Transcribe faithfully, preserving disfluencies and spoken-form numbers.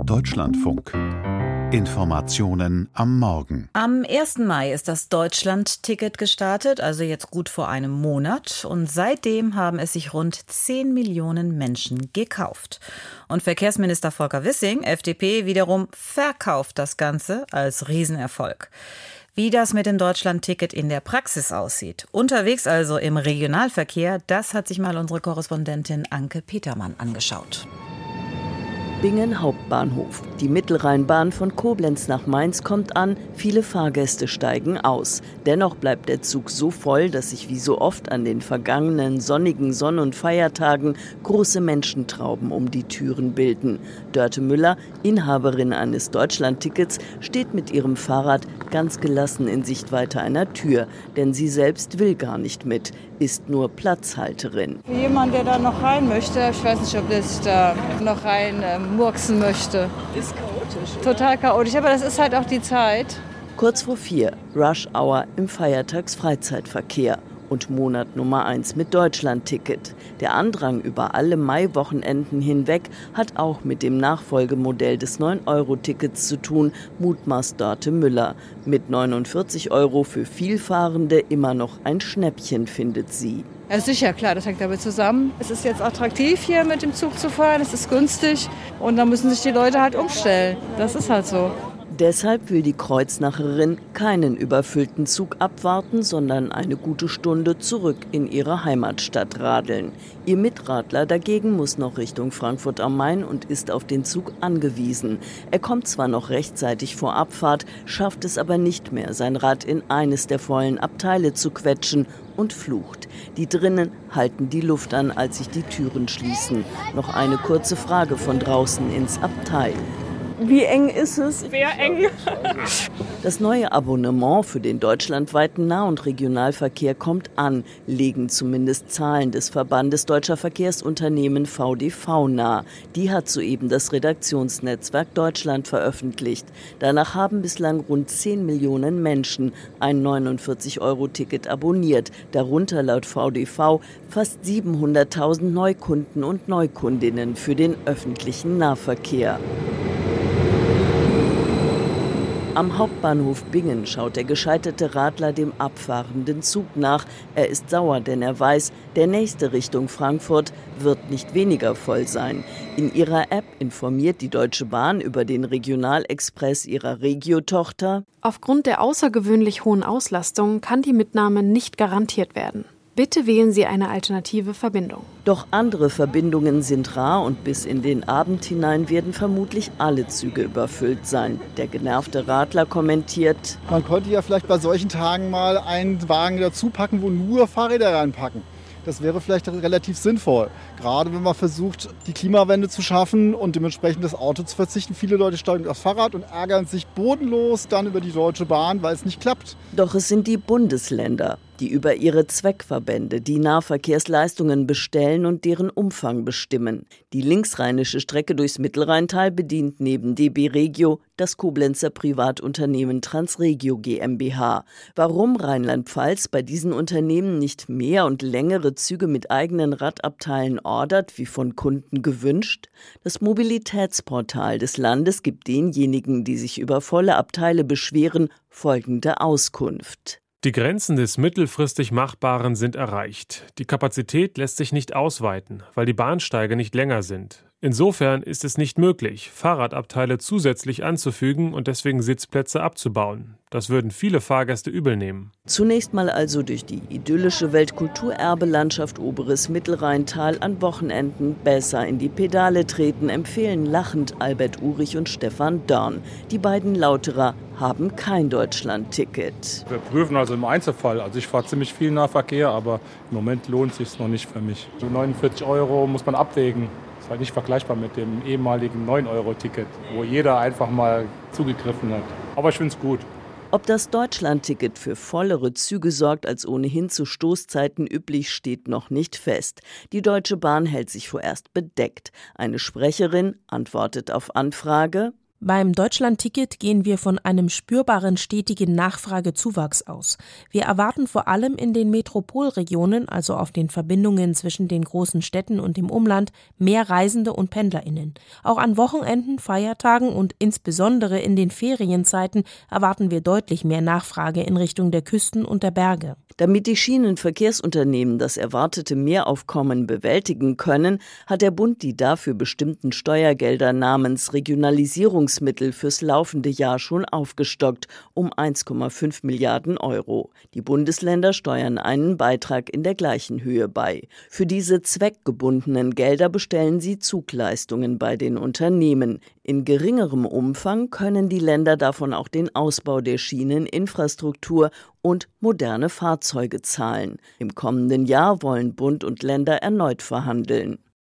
Deutschlandfunk. Informationen am Morgen. Am ersten Mai ist das Deutschland-Ticket gestartet, also jetzt gut vor einem Monat. Und seitdem haben es sich rund zehn Millionen Menschen gekauft. Und Verkehrsminister Volker Wissing, F D P, wiederum verkauft das Ganze als Riesenerfolg. Wie das mit dem Deutschland-Ticket in der Praxis aussieht, unterwegs also im Regionalverkehr, das hat sich mal unsere Korrespondentin Anke Petermann angeschaut. Bingen Hauptbahnhof. Die Mittelrheinbahn von Koblenz nach Mainz kommt an, viele Fahrgäste steigen aus. Dennoch bleibt der Zug so voll, dass sich wie so oft an den vergangenen sonnigen Sonn- und Feiertagen große Menschentrauben um die Türen bilden. Dörte Müller, Inhaberin eines Deutschland-Tickets, steht mit ihrem Fahrrad ganz gelassen in Sichtweite einer Tür, denn sie selbst will gar nicht mit, ist nur Platzhalterin. Für jemanden, der da noch rein möchte, ich weiß nicht, ob der sich da noch rein ähm, murksen möchte. Ist chaotisch, oder? Total chaotisch, aber das ist halt auch die Zeit. Kurz vor vier, Rush Hour im Feiertags-Freizeitverkehr. Und Monat Nummer eins mit Deutschland-Ticket. Der Andrang über alle Maiwochenenden hinweg hat auch mit dem Nachfolgemodell des neun Euro Tickets zu tun, mutmaßt Dörte Müller. Mit neunundvierzig Euro für Vielfahrende immer noch ein Schnäppchen, findet sie. Ja, sicher, klar, das hängt damit zusammen. Es ist jetzt attraktiv, hier mit dem Zug zu fahren, es ist günstig und da müssen sich die Leute halt umstellen. Das ist halt so. Deshalb will die Kreuznacherin keinen überfüllten Zug abwarten, sondern eine gute Stunde zurück in ihre Heimatstadt radeln. Ihr Mitradler dagegen muss noch Richtung Frankfurt am Main und ist auf den Zug angewiesen. Er kommt zwar noch rechtzeitig vor Abfahrt, schafft es aber nicht mehr, sein Rad in eines der vollen Abteile zu quetschen und flucht. Die drinnen halten die Luft an, als sich die Türen schließen. Noch eine kurze Frage von draußen ins Abteil. Wie eng ist es? Sehr eng. Das neue Abonnement für den deutschlandweiten Nah- und Regionalverkehr kommt an, legen zumindest Zahlen des Verbandes Deutscher Verkehrsunternehmen V D V nahe. Die hat soeben das Redaktionsnetzwerk Deutschland veröffentlicht. Danach haben bislang rund zehn Millionen Menschen ein neunundvierzig Euro Ticket abonniert. Darunter laut V D V fast siebenhunderttausend Neukunden und Neukundinnen für den öffentlichen Nahverkehr. Am Hauptbahnhof Bingen schaut der gescheiterte Radler dem abfahrenden Zug nach. Er ist sauer, denn er weiß, der nächste Richtung Frankfurt wird nicht weniger voll sein. In ihrer App informiert die Deutsche Bahn über den Regionalexpress ihrer Regio-Tochter. Aufgrund der außergewöhnlich hohen Auslastung kann die Mitnahme nicht garantiert werden. Bitte wählen Sie eine alternative Verbindung. Doch andere Verbindungen sind rar und bis in den Abend hinein werden vermutlich alle Züge überfüllt sein. Der genervte Radler kommentiert: Man könnte ja vielleicht bei solchen Tagen mal einen Wagen dazu packen, wo nur Fahrräder reinpacken. Das wäre vielleicht relativ sinnvoll. Gerade wenn man versucht, die Klimawende zu schaffen und dementsprechend das Auto zu verzichten. Viele Leute steigen aufs Fahrrad und ärgern sich bodenlos dann über die Deutsche Bahn, weil es nicht klappt. Doch es sind die Bundesländer, die über ihre Zweckverbände die Nahverkehrsleistungen bestellen und deren Umfang bestimmen. Die linksrheinische Strecke durchs Mittelrheintal bedient neben D B Regio das Koblenzer Privatunternehmen Transregio GmbH. Warum Rheinland-Pfalz bei diesen Unternehmen nicht mehr und längere Züge mit eigenen Radabteilen ordert, wie von Kunden gewünscht? Das Mobilitätsportal des Landes gibt denjenigen, die sich über volle Abteile beschweren, folgende Auskunft. Die Grenzen des mittelfristig Machbaren sind erreicht. Die Kapazität lässt sich nicht ausweiten, weil die Bahnsteige nicht länger sind. Insofern ist es nicht möglich, Fahrradabteile zusätzlich anzufügen und deswegen Sitzplätze abzubauen. Das würden viele Fahrgäste übel nehmen. Zunächst mal also durch die idyllische Weltkulturerbe-Landschaft Oberes Mittelrheintal an Wochenenden besser in die Pedale treten, empfehlen lachend Albert Urich und Stefan Dörn. Die beiden Lauterer haben kein Deutschland-Ticket. Wir prüfen also im Einzelfall. Also ich fahre ziemlich viel Nahverkehr, aber im Moment lohnt es sich noch nicht für mich. So neunundvierzig Euro muss man abwägen. Das ist halt nicht vergleichbar mit dem ehemaligen neun Euro Ticket, wo jeder einfach mal zugegriffen hat. Aber ich finde es gut. Ob das Deutschland-Ticket für vollere Züge sorgt als ohnehin zu Stoßzeiten üblich, steht noch nicht fest. Die Deutsche Bahn hält sich vorerst bedeckt. Eine Sprecherin antwortet auf Anfrage: Beim Deutschland-Ticket gehen wir von einem spürbaren stetigen Nachfragezuwachs aus. Wir erwarten vor allem in den Metropolregionen, also auf den Verbindungen zwischen den großen Städten und dem Umland, mehr Reisende und PendlerInnen. Auch an Wochenenden, Feiertagen und insbesondere in den Ferienzeiten erwarten wir deutlich mehr Nachfrage in Richtung der Küsten und der Berge. Damit die Schienenverkehrsunternehmen das erwartete Mehraufkommen bewältigen können, hat der Bund die dafür bestimmten Steuergelder namens Regionalisierungsmittel fürs laufende Jahr schon aufgestockt um eins Komma fünf Milliarden Euro. Die Bundesländer steuern einen Beitrag in der gleichen Höhe bei. Für diese zweckgebundenen Gelder bestellen sie Zugleistungen bei den Unternehmen. In geringerem Umfang können die Länder davon auch den Ausbau der Schieneninfrastruktur und moderne Fahrzeuge zahlen. Im kommenden Jahr wollen Bund und Länder erneut verhandeln.